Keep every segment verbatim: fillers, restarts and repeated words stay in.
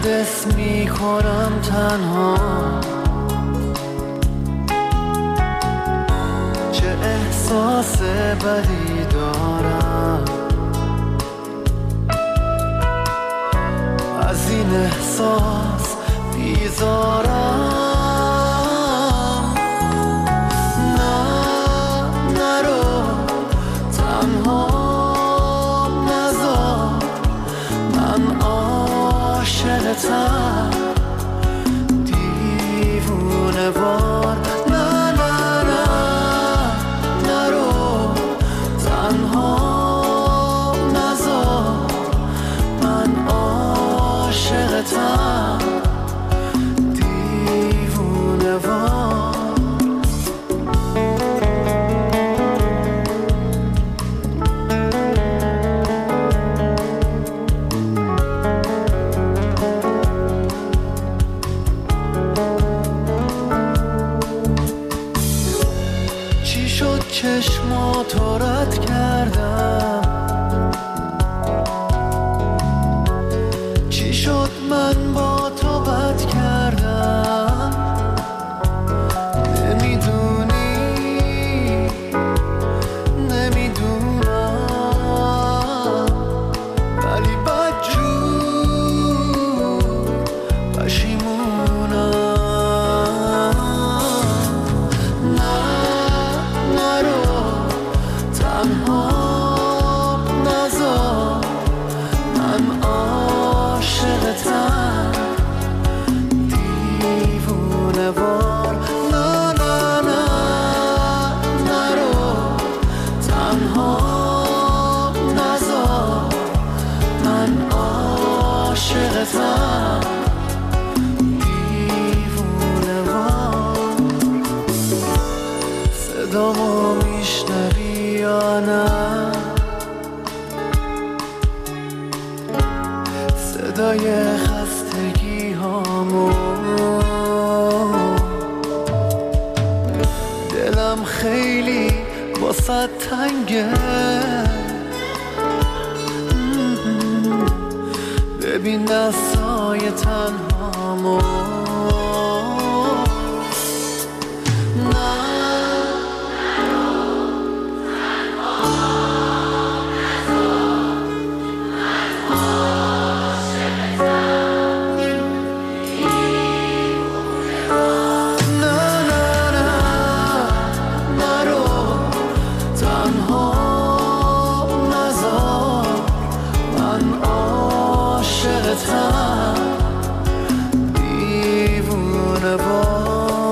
حس میکنم تنها، چه احساس بدی دارم، از این احساس بیزارم. نه نرو تنها نذار، من عاشقتم دیوونه وار. نه نه نه نرو تنها نذار، من عاشقتم دیوونه وار. چشماتو رد کردم، چی شد من با تو بد کردم، نمیدونی نمیدونم، ولی بدجور پشیمونم. تنها نذار، من عاشقتم دیوونه وار. نه نه نه نرو تنها نذار، من عاشقتم دیوونه وار. صدامو میشنوی یا نه؟ صدای خستگی هامو، دلم خیلی واسه تنگه، ببین دستای تنهامو. نه دیوونه وار.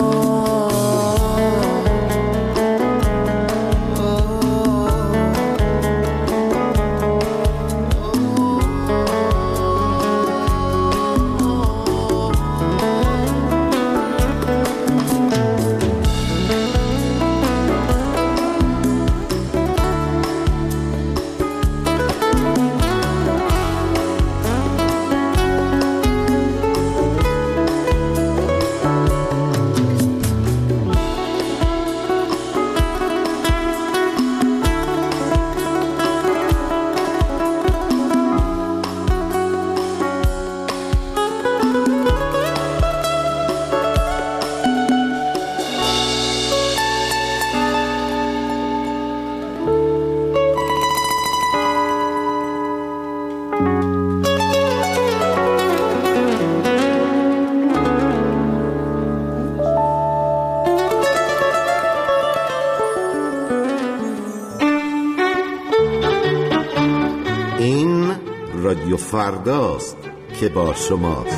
رادیو فرداست که با شماست.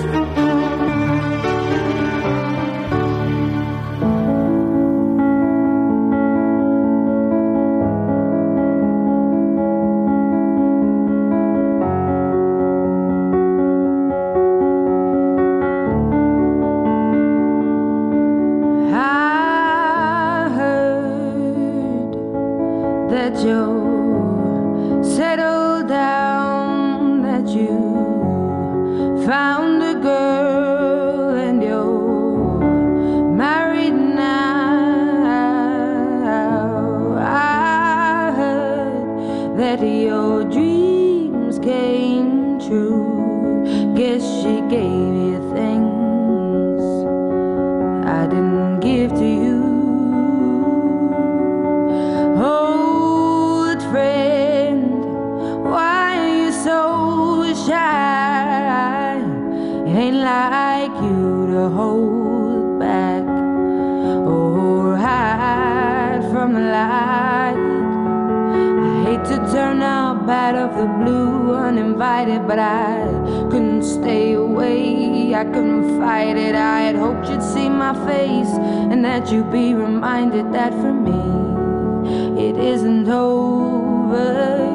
Found a girl like you to hold back or hide from the light. I hate to turn up out of the blue uninvited, but I couldn't stay away, I couldn't fight it. I had hoped you'd see my face and that you'd be reminded that for me it isn't over.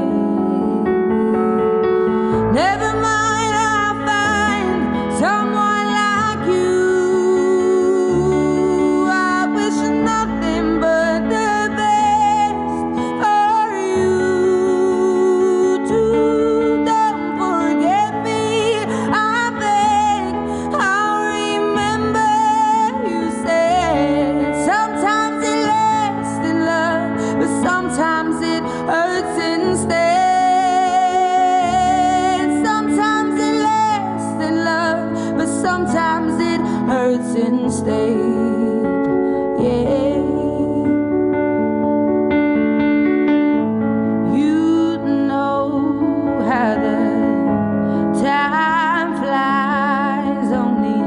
Never mind, I'll find someone like you. I wish nothing but the best for you too. Don't forget me, I beg. I'll remember you said sometimes it lasts in love, but sometimes it hurts instead. Sometimes it hurts instead, yeah. You know how the time flies, only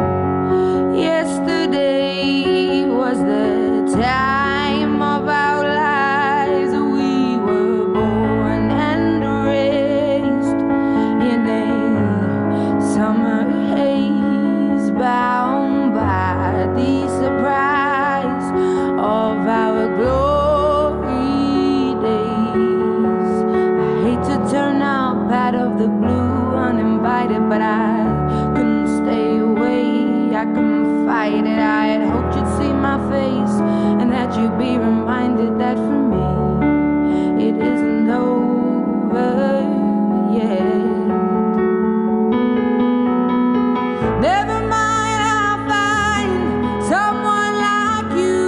yesterday was the time of our lives. We were born and raised in a summer haze, bound by the surprise of our glory days. I hate to turn up out of the blue uninvited, but I couldn't stay away, I couldn't fight it. I had hoped you'd see my face and that you'd be reminded that for me it isn't over yet. Never mind, I'll find someone like you.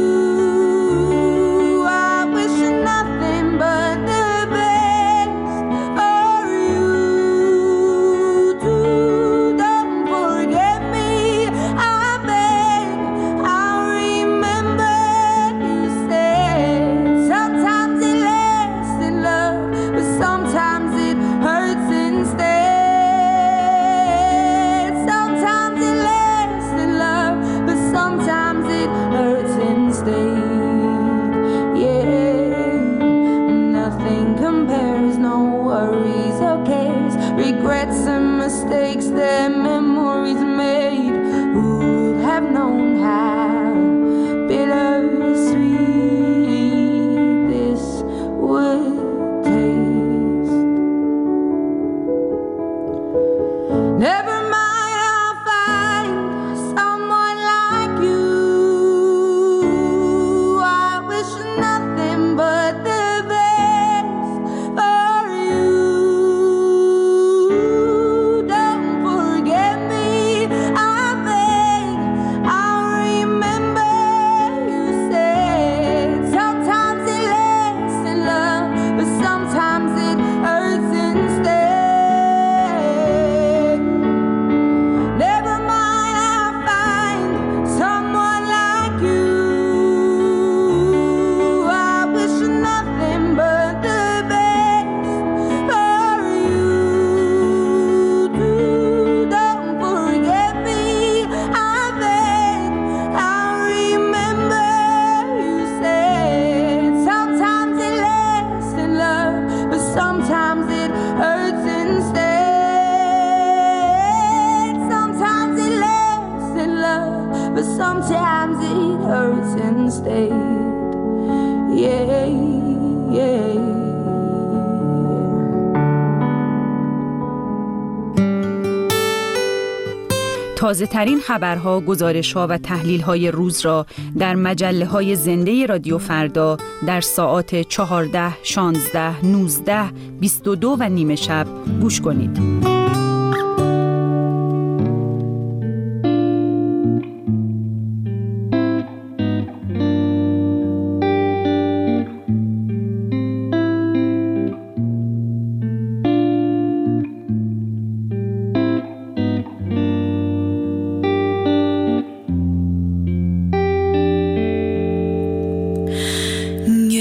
I wish nothing but the best for you too. Don't forget me, I beg. I'll remember you said sometimes it lasts in love, but sometimes it hurts instead. Sometimes it hurts instead, yeah. Nothing compares, no worries or cares, regrets and mistakes that memories made. Who would have known how bittersweet this would taste? Never sometimes it hurts instead, yeah, yeah. تازه ترین خبرها، گزارش‌ها و تحلیل‌های روز را در مجله‌های زنده رادیو فردا در ساعات چهارده، شانزده، نوزده، بیست و دو و نیمه شب گوش کنید.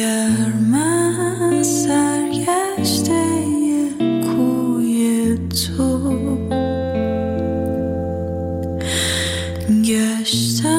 گرم سرگشته کوی تو گشتم